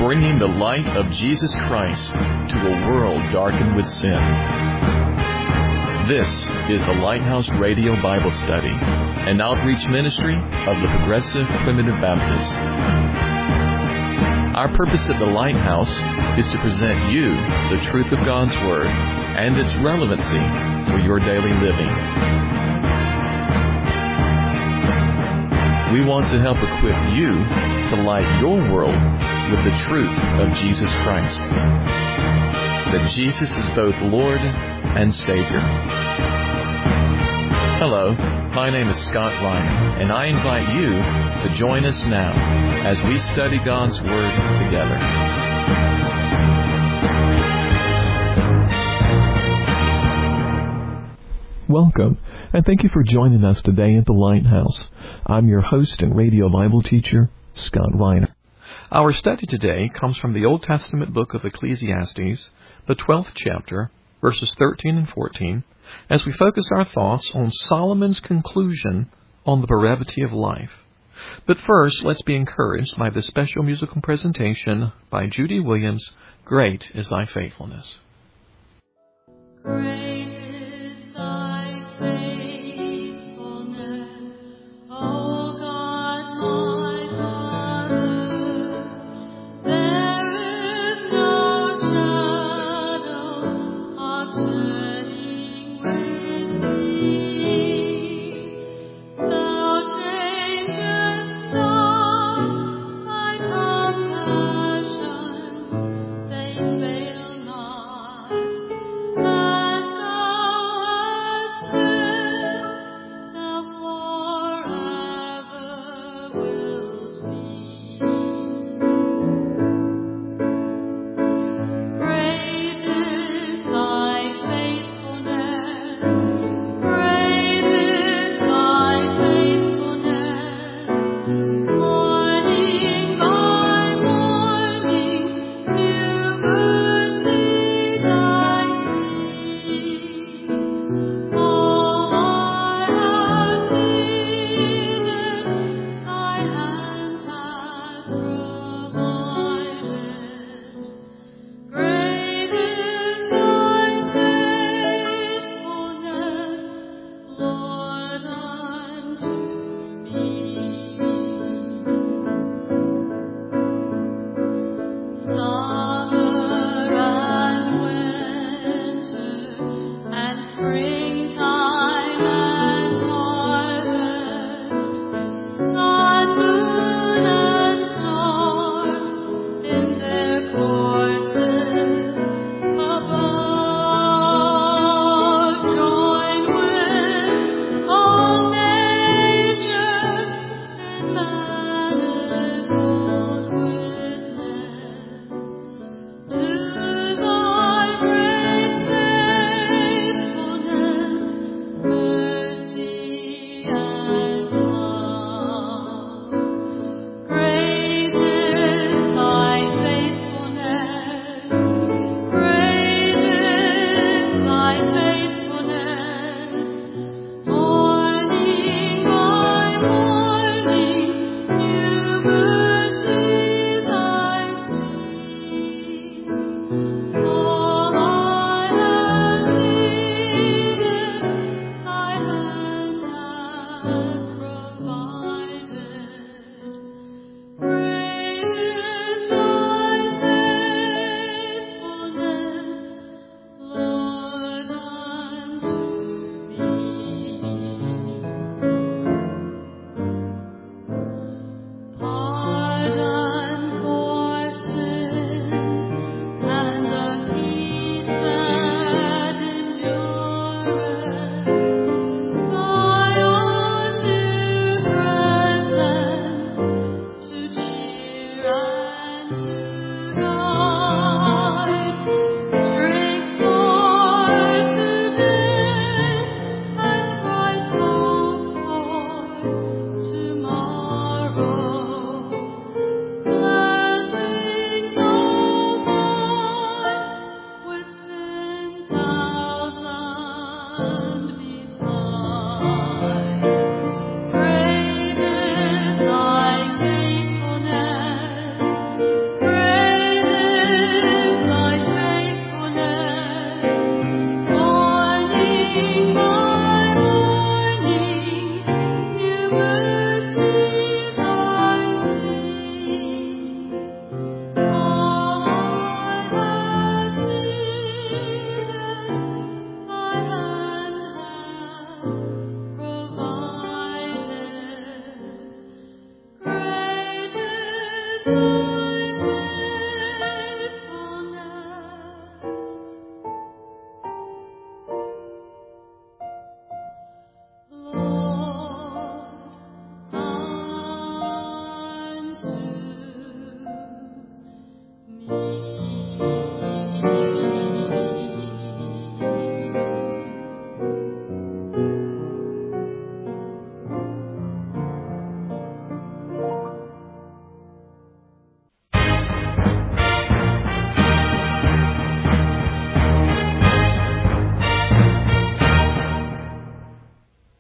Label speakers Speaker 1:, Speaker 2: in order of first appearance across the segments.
Speaker 1: bringing the light of Jesus Christ to a world darkened with sin. This is the Lighthouse Radio Bible Study, an outreach ministry of the Progressive Primitive Baptists. Our purpose at the Lighthouse is to present you the truth of God's Word and its relevancy for your daily living. We want to help equip you to light your world with the truth of Jesus Christ. That Jesus is both Lord and Savior. Hello, my name is Scott Ryan, and I invite you to join us now as we study God's Word together.
Speaker 2: Welcome, and thank you for joining us today at the Lighthouse. I'm your host and radio Bible teacher, Scott Reiner. Our study today comes from the Old Testament book of Ecclesiastes, the 12th chapter, verses 13 and 14, as we focus our thoughts on Solomon's conclusion on the brevity of life. But first, let's be encouraged by this special musical presentation by Judy Williams, Great is Thy Faithfulness.
Speaker 3: Great is Thy faithfulness, O God, my Father. There is no shadow of turning with Thee. Thou changest not, Thy compassions, they fail not. As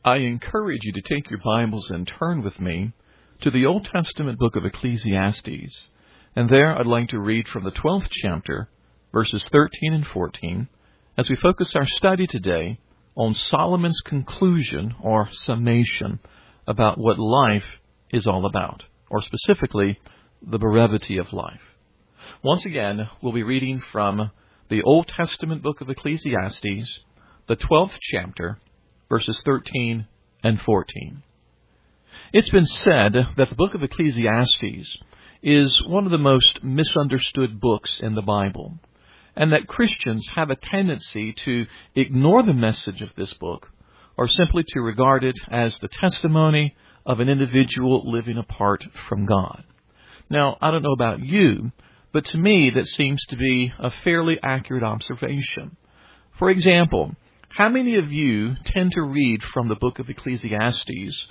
Speaker 2: I encourage you to take your Bibles and turn with me to the Old Testament book of Ecclesiastes. And there I'd like to read from the 12th chapter, verses 13 and 14, as we focus our study today on Solomon's conclusion or summation about what life is all about, or specifically, the brevity of life. Once again, we'll be reading from the Old Testament book of Ecclesiastes, the 12th chapter, verses 13 and 14. It's been said that the book of Ecclesiastes is one of the most misunderstood books in the Bible, and that Christians have a tendency to ignore the message of this book, or simply to regard it as the testimony of an individual living apart from God. Now, I don't know about you, but to me that seems to be a fairly accurate observation. For example, how many of you tend to read from the book of Ecclesiastes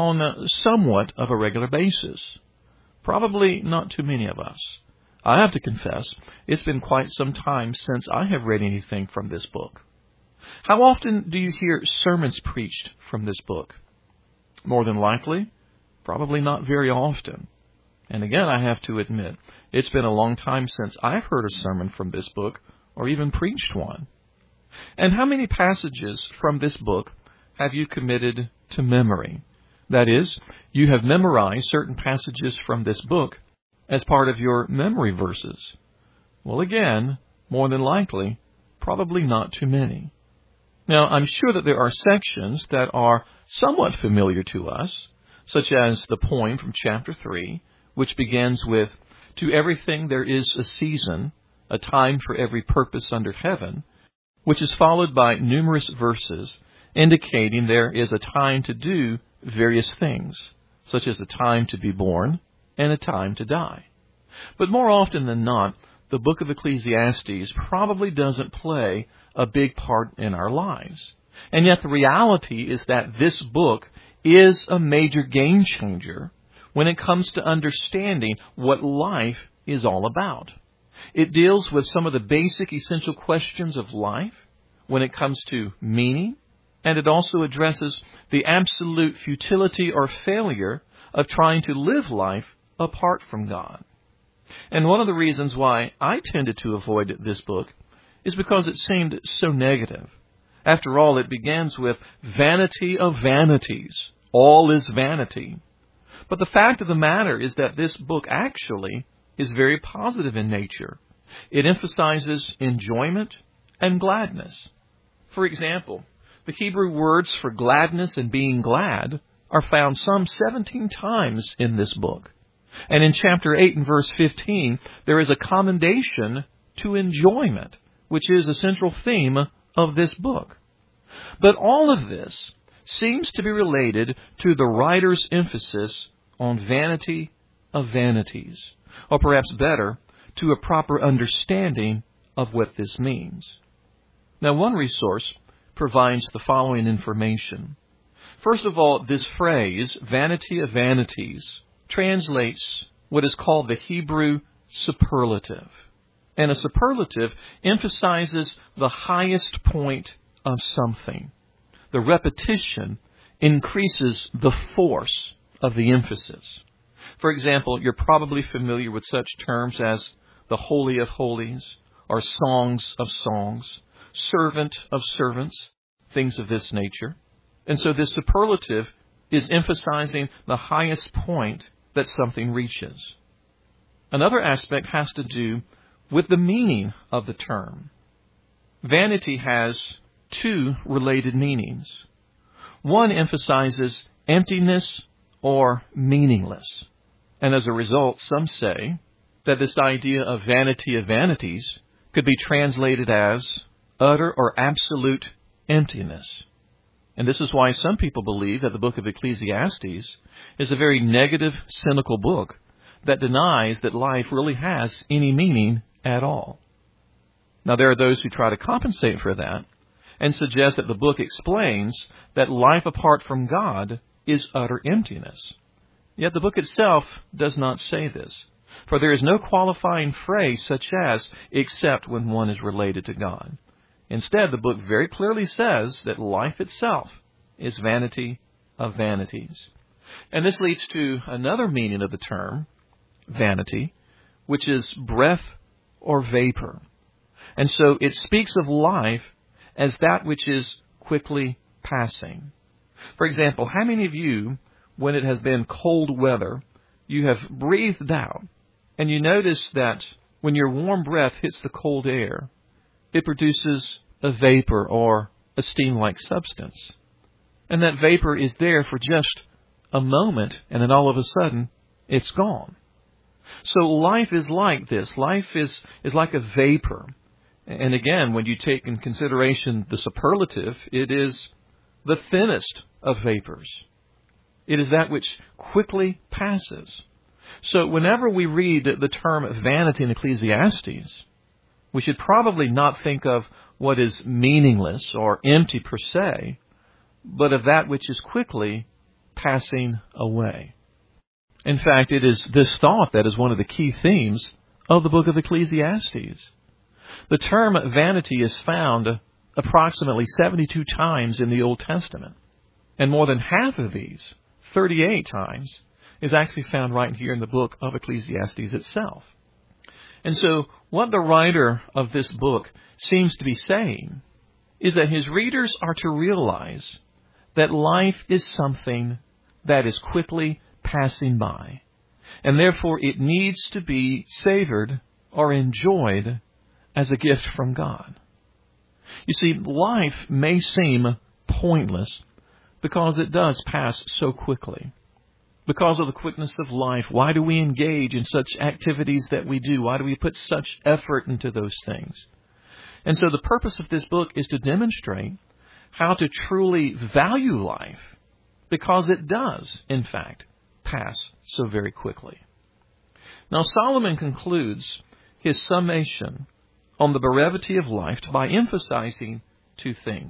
Speaker 2: on somewhat of a regular basis? Probably not too many of us. I have to confess, it's been quite some time since I have read anything from this book. How often do you hear sermons preached from this book? More than likely, probably not very often. And again, I have to admit, it's been a long time since I've heard a sermon from this book or even preached one. And how many passages from this book have you committed to memory? That is, you have memorized certain passages from this book as part of your memory verses. Well, again, more than likely, probably not too many. Now, I'm sure that there are sections that are somewhat familiar to us, such as the poem from chapter 3, which begins with, "To everything there is a season, a time for every purpose under heaven," which is followed by numerous verses indicating there is a time to do various things, such as a time to be born and a time to die. But more often than not, the book of Ecclesiastes probably doesn't play a big part in our lives. And yet the reality is that this book is a major game changer when it comes to understanding what life is all about. It deals with some of the basic essential questions of life when it comes to meaning, and it also addresses the absolute futility or failure of trying to live life apart from God. And one of the reasons why I tended to avoid this book is because it seemed so negative. After all, it begins with vanity of vanities. All is vanity. But the fact of the matter is that this book actually is very positive in nature. It emphasizes enjoyment and gladness. For example, the Hebrew words for gladness and being glad are found some 17 times in this book. And in chapter 8 and verse 15, there is a commendation to enjoyment, which is a central theme of this book. But all of this seems to be related to the writer's emphasis on vanity of vanities, or perhaps better, to a proper understanding of what this means. Now, one resource provides the following information. First of all, this phrase, vanity of vanities, translates what is called the Hebrew superlative. And a superlative emphasizes the highest point of something. The repetition increases the force of the emphasis. For example, you're probably familiar with such terms as the Holy of Holies, or songs of songs, servant of servants, things of this nature. And so this superlative is emphasizing the highest point that something reaches. Another aspect has to do with the meaning of the term. Vanity has two related meanings. One emphasizes emptiness or meaningless. And as a result, some say that this idea of vanity of vanities could be translated as utter or absolute emptiness. And this is why some people believe that the book of Ecclesiastes is a very negative, cynical book that denies that life really has any meaning at all. Now, there are those who try to compensate for that and suggest that the book explains that life apart from God is utter emptiness. Yet the book itself does not say this, for there is no qualifying phrase such as, except when one is related to God. Instead, the book very clearly says that life itself is vanity of vanities. And this leads to another meaning of the term, vanity, which is breath or vapor. And so it speaks of life as that which is quickly passing. For example, how many of you, when it has been cold weather, you have breathed out, and you notice that when your warm breath hits the cold air, it produces a vapor or a steam-like substance. And that vapor is there for just a moment, and then all of a sudden, it's gone. So life is like this. Life is like a vapor. And again, when you take in consideration the superlative, it is the thinnest of vapors. It is that which quickly passes. So whenever we read the term vanity in Ecclesiastes, we should probably not think of what is meaningless or empty per se, but of that which is quickly passing away. In fact, it is this thought that is one of the key themes of the book of Ecclesiastes. The term vanity is found approximately 72 times in the Old Testament, and more than half of these, 38 times, is actually found right here in the book of Ecclesiastes itself. And so what the writer of this book seems to be saying is that his readers are to realize that life is something that is quickly passing by, and therefore it needs to be savored or enjoyed as a gift from God. You see, life may seem pointless because it does pass so quickly. Because of the quickness of life, why do we engage in such activities that we do? Why do we put such effort into those things? And so the purpose of this book is to demonstrate how to truly value life, because it does, in fact, pass so very quickly. Now, Solomon concludes his summation on the brevity of life by emphasizing two things.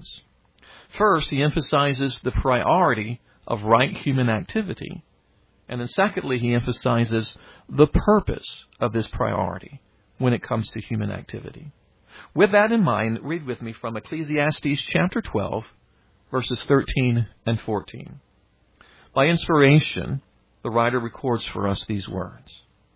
Speaker 2: First, he emphasizes the priority of right human activity. And then secondly, he emphasizes the purpose of this priority when it comes to human activity. With that in mind, read with me from Ecclesiastes chapter 12, verses 13 and 14. By inspiration, the writer records for us these words.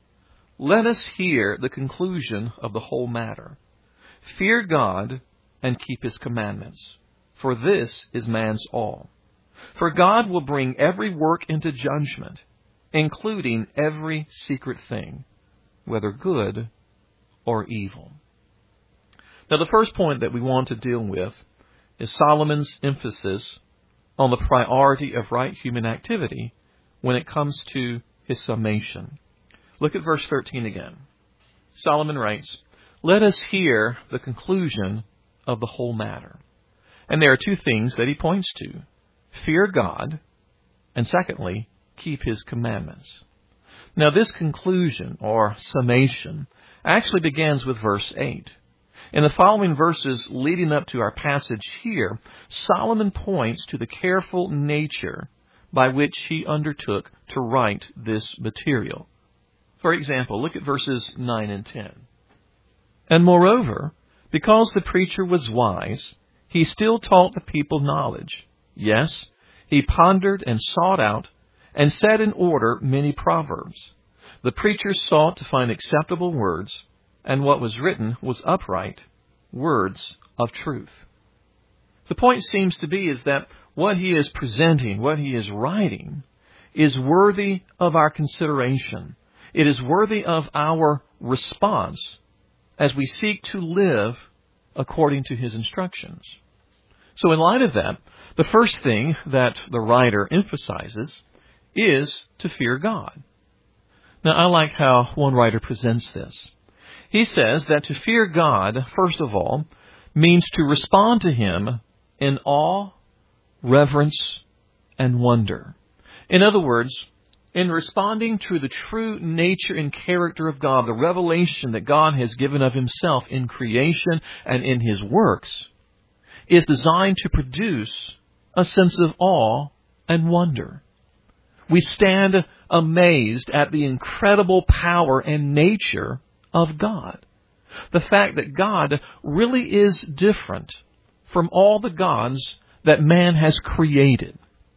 Speaker 2: Let us hear the conclusion of the whole matter. Fear God and keep His commandments, for this is man's all. For God will bring every work into judgment, including every secret thing, whether good or evil. Now, the first point that we want to deal with is Solomon's emphasis on the priority of right human activity when it comes to his summation. Look at verse 13 again. Solomon writes, let us hear the conclusion of the whole matter. And there are two things that he points to. Fear God, and secondly, keep His commandments. Now, this conclusion, or summation, actually begins with verse 8. In the following verses leading up to our passage here, Solomon points to the careful nature by which he undertook to write this material. For example, look at verses 9 and 10. And moreover, because the preacher was wise, he still taught the people knowledge. Yes, he pondered and sought out and set in order many proverbs. The preacher sought to find acceptable words, and what was written was upright, words of truth. The point seems to be is that what he is presenting, what he is writing, is worthy of our consideration. It is worthy of our response as we seek to live according to his instructions. So in light of that, the first thing that the writer emphasizes is to fear God. Now, I like how one writer presents this. He says that to fear God, first of all, means to respond to Him in awe, reverence, and wonder. In other words, in responding to the true nature and character of God, the revelation that God has given of Himself in creation and in His works, is designed to produce a sense of awe and wonder. We stand amazed at the incredible power and nature of God. The fact that God really is different from all the gods that man has created.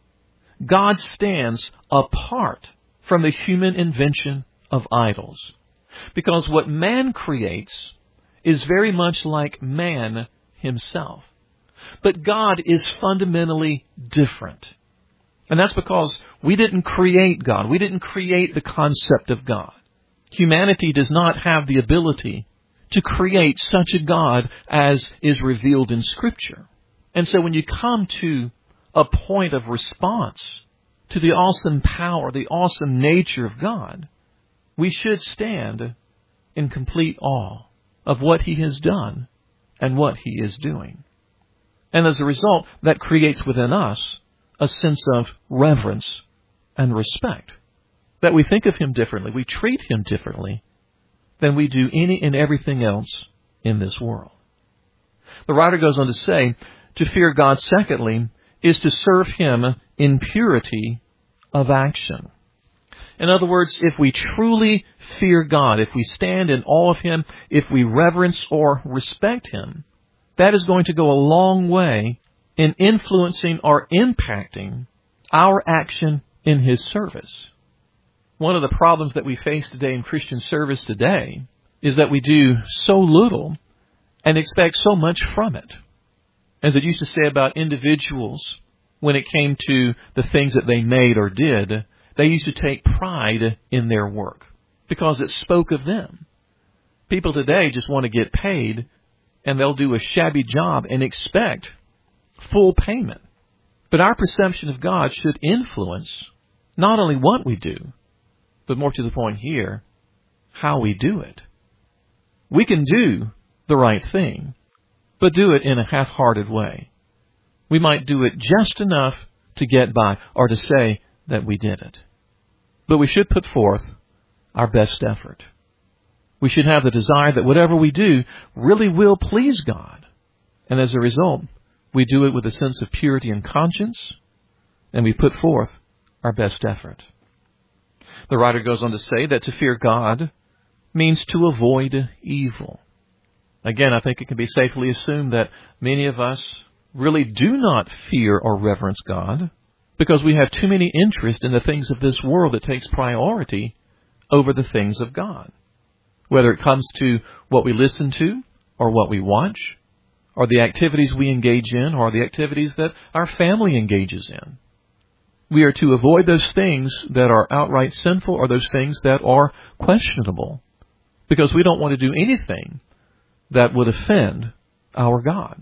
Speaker 2: God stands apart from the human invention of idols, because what man creates is very much like man himself. But God is fundamentally different. And that's because we didn't create God. We didn't create the concept of God. Humanity does not have the ability to create such a God as is revealed in Scripture. And so when you come to a point of response to the awesome power, the awesome nature of God, we should stand in complete awe of what He has done and what He is doing. And as a result, that creates within us a sense of reverence and respect. That we think of Him differently, we treat Him differently than we do any and everything else in this world. The writer goes on to say, to fear God, secondly, is to serve Him in purity of action. In other words, if we truly fear God, if we stand in awe of Him, if we reverence or respect Him, that is going to go a long way in influencing or impacting our action in His service. One of the problems that we face today in Christian service today is that we do so little and expect so much from it. As it used to say about individuals when it came to the things that they made or did, they used to take pride in their work because it spoke of them. People today just want to get paid, and they'll do a shabby job and expect full payment. But our perception of God should influence not only what we do, but more to the point here, how we do it. We can do the right thing, but do it in a half-hearted way. We might do it just enough to get by or to say that we did it. But we should put forth our best effort. We should have the desire that whatever we do really will please God. And as a result, we do it with a sense of purity and conscience, and we put forth our best effort. The writer goes on to say that to fear God means to avoid evil. Again, I think it can be safely assumed that many of us really do not fear or reverence God because we have too many interests in the things of this world that takes priority over the things of God. Whether it comes to what we listen to or what we watch, or the activities we engage in, or the activities that our family engages in. We are to avoid those things that are outright sinful or those things that are questionable, because we don't want to do anything that would offend our God.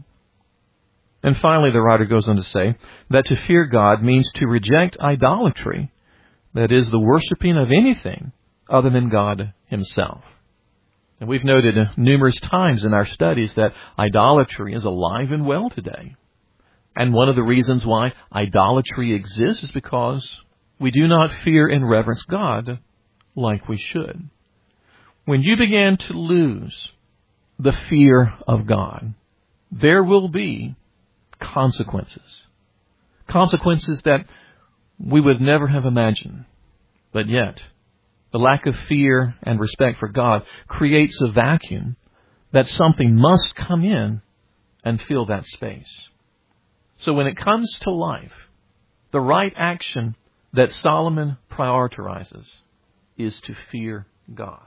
Speaker 2: And finally, the writer goes on to say that to fear God means to reject idolatry, that is, the worshiping of anything other than God Himself. And we've noted numerous times in our studies that idolatry is alive and well today. And one of the reasons why idolatry exists is because we do not fear and reverence God like we should. When you begin to lose the fear of God, there will be consequences. Consequences that we would never have imagined. But yet, the lack of fear and respect for God creates a vacuum that something must come in and fill that space. So when it comes to life, the right action that Solomon prioritizes is to fear God.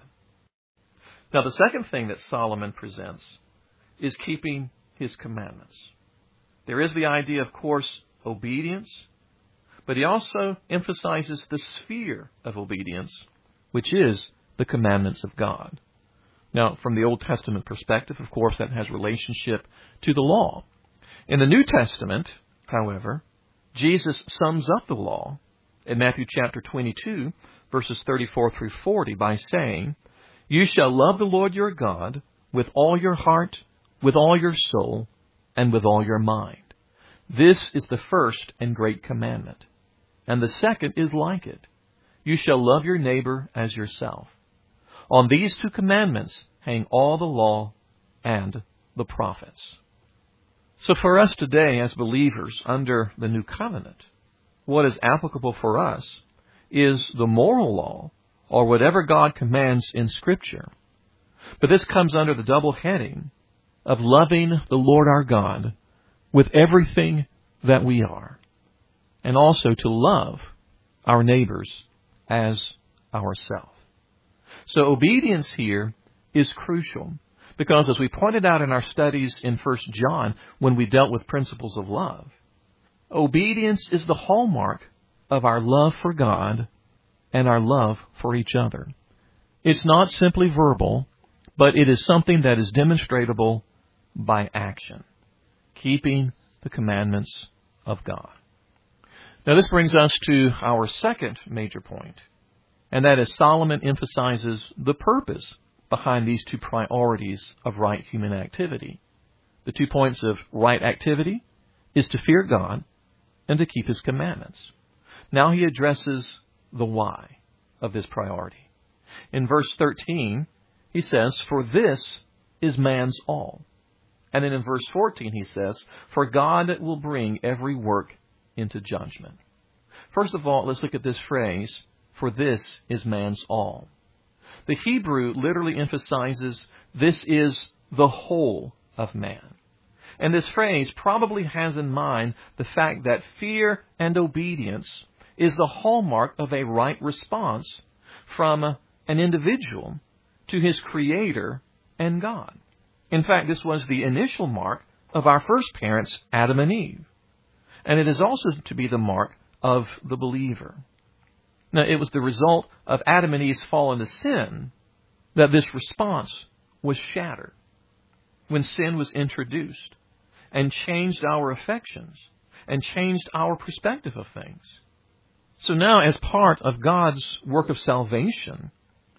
Speaker 2: Now, the second thing that Solomon presents is keeping his commandments. There is the idea, of course, obedience, but he also emphasizes the sphere of obedience, which is the commandments of God. Now, from the Old Testament perspective, of course, that has relationship to the law. In the New Testament, however, Jesus sums up the law in Matthew chapter 22, verses 34 through 40 by saying, "You shall love the Lord your God with all your heart, with all your soul, and with all your mind. This is the first and great commandment. And the second is like it. You shall love your neighbor as yourself. On these two commandments hang all the law and the prophets." So for us today as believers under the new covenant, what is applicable for us is the moral law, or whatever God commands in Scripture. But this comes under the double heading of loving the Lord our God with everything that we are, and also to love our neighbors as ourselves. So obedience here is crucial because, as we pointed out in our studies in 1 John when we dealt with principles of love, obedience is the hallmark of our love for God and our love for each other. It's not simply verbal, but it is something that is demonstrable by action, keeping the commandments of God. Now this brings us to our second major point, and that is Solomon emphasizes the purpose behind these two priorities of right human activity. The 2 points of right activity is to fear God and to keep His commandments. Now he addresses the why of this priority. In verse 13, he says, "For this is man's all." And then in verse 14 he says, "For God will bring every work into judgment." First of all, let's look at this phrase, "For this is man's all." The Hebrew literally emphasizes this is the whole of man. And this phrase probably has in mind the fact that fear and obedience is the hallmark of a right response from an individual to his Creator and God. In fact, this was the initial mark of our first parents, Adam and Eve. And it is also to be the mark of the believer. Now, it was the result of Adam and Eve's fall into sin that this response was shattered when sin was introduced and changed our affections and changed our perspective of things. So now, as part of God's work of salvation,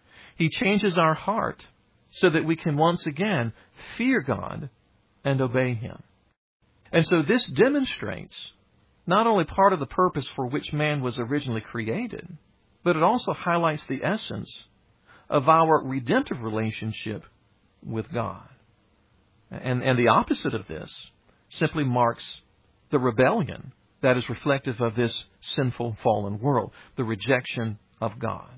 Speaker 2: He changes our heart so that we can once again fear God and obey Him. And so this demonstrates not only part of the purpose for which man was originally created, but it also highlights the essence of our redemptive relationship with God. And the opposite of this simply marks the rebellion that is reflective of this sinful, fallen world, the rejection of God.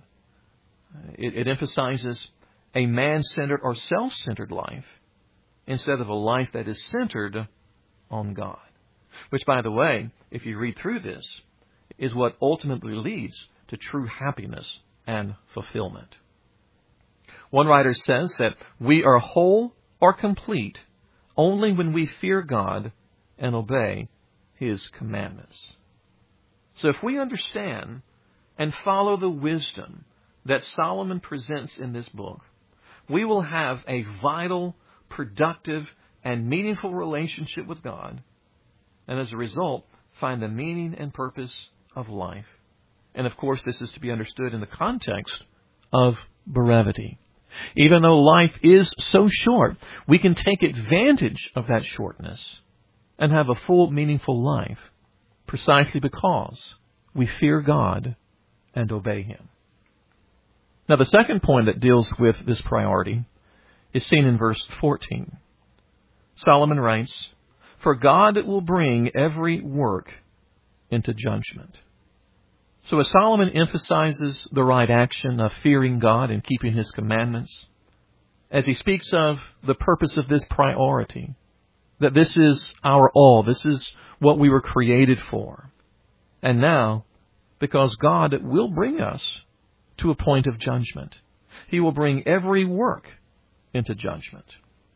Speaker 2: It emphasizes a man-centered or self-centered life instead of a life that is centered on God. Which, by the way, if you read through this, is what ultimately leads to true happiness and fulfillment. One writer says that we are whole or complete only when we fear God and obey His commandments. So if we understand and follow the wisdom that Solomon presents in this book, we will have a vital, productive, and meaningful relationship with God, and as a result, find the meaning and purpose of life. And of course, this is to be understood in the context of brevity. Even though life is so short, we can take advantage of that shortness and have a full, meaningful life precisely because we fear God and obey Him. Now, the second point that deals with this priority is seen in verse 14. Solomon writes, "For God will bring every work into judgment." So as Solomon emphasizes the right action of fearing God and keeping His commandments, as he speaks of the purpose of this priority, that this is our all, this is what we were created for. And now, because God will bring us to a point of judgment, He will bring every work into judgment.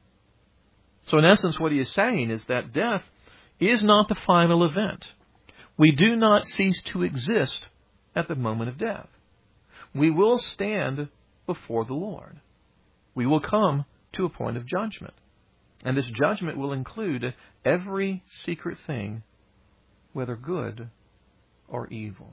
Speaker 2: So in essence, what he is saying is that death is not the final event. We do not cease to exist at the moment of death. We will stand before the Lord. We will come to a point of judgment. And this judgment will include every secret thing, whether good or evil.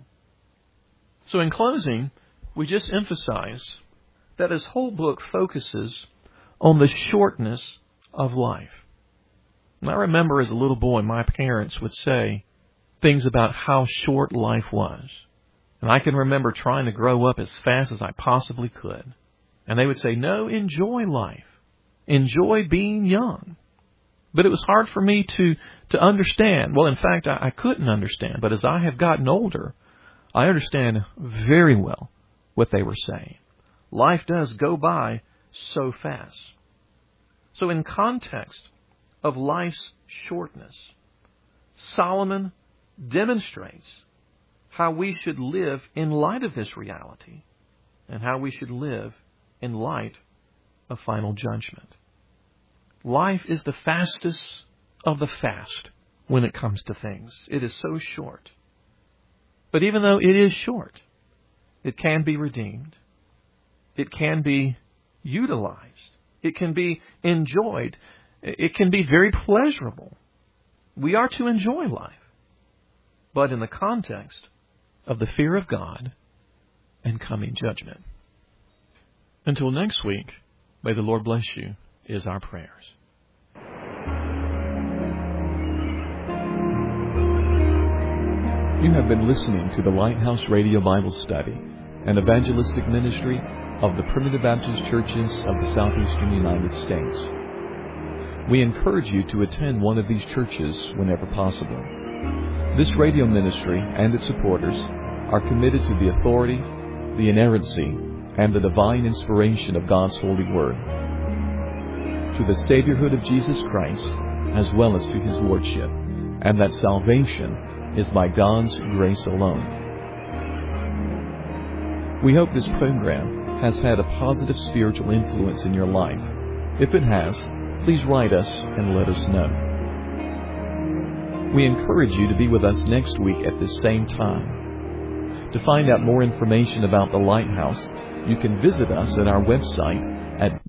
Speaker 2: So in closing, we just emphasize that this whole book focuses on the shortness of life. And I remember as a little boy, my parents would say things about how short life was. And I can remember trying to grow up as fast as I possibly could. And they would say, "No, enjoy life. Enjoy being young." But it was hard for me to understand. Well, in fact, I couldn't understand. But as I have gotten older, I understand very well what they were saying. Life does go by so fast. So in context of life's shortness, Solomon demonstrates how we should live in light of this reality and how we should live in light of final judgment. Life is the fastest of the fast when it comes to things. It is so short. But even though it is short, it can be redeemed. It can be utilized. It can be enjoyed. It can be very pleasurable. We are to enjoy life, but in the context of the fear of God and coming judgment. Until next week, may the Lord bless you, is our prayers. You have been listening to the Lighthouse Radio Bible Study, an evangelistic ministry of the Primitive Baptist Churches of the Southeastern United States. We encourage you to attend one of these churches whenever possible. This radio ministry and its supporters are committed to the authority, the inerrancy, and the divine inspiration of God's holy word, to the Saviorhood of Jesus Christ, as well as to His Lordship, and that salvation is by God's grace alone. We hope this program has had a positive spiritual influence in your life. If it has, please write us and let us know. We encourage you to be with us next week at this same time. To find out more information about the Lighthouse, you can visit us at our website at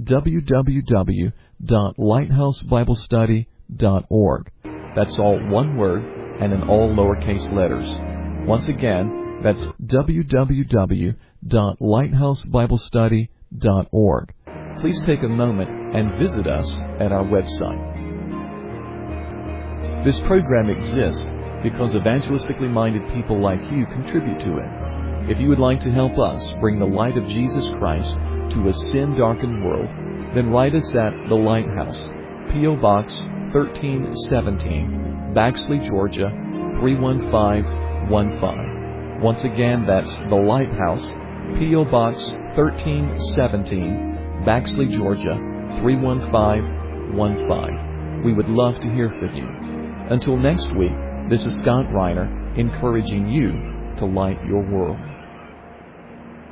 Speaker 2: www.lighthousebiblestudy.org. That's all one word and in all lowercase letters. Once again, that's www.lighthousebiblestudy.org. Please take a moment and visit us at our website. This program exists because evangelistically minded people like you contribute to it. If you would like to help us bring the light of Jesus Christ to a sin-darkened world, then write us at The Lighthouse, P.O. Box 1317, Baxley, Georgia 31515. Once again, that's The Lighthouse, P.O. Box 1317, Baxley, Georgia 31515. We would love to hear from you. Until next week, this is Scott Reiner encouraging you to light your world.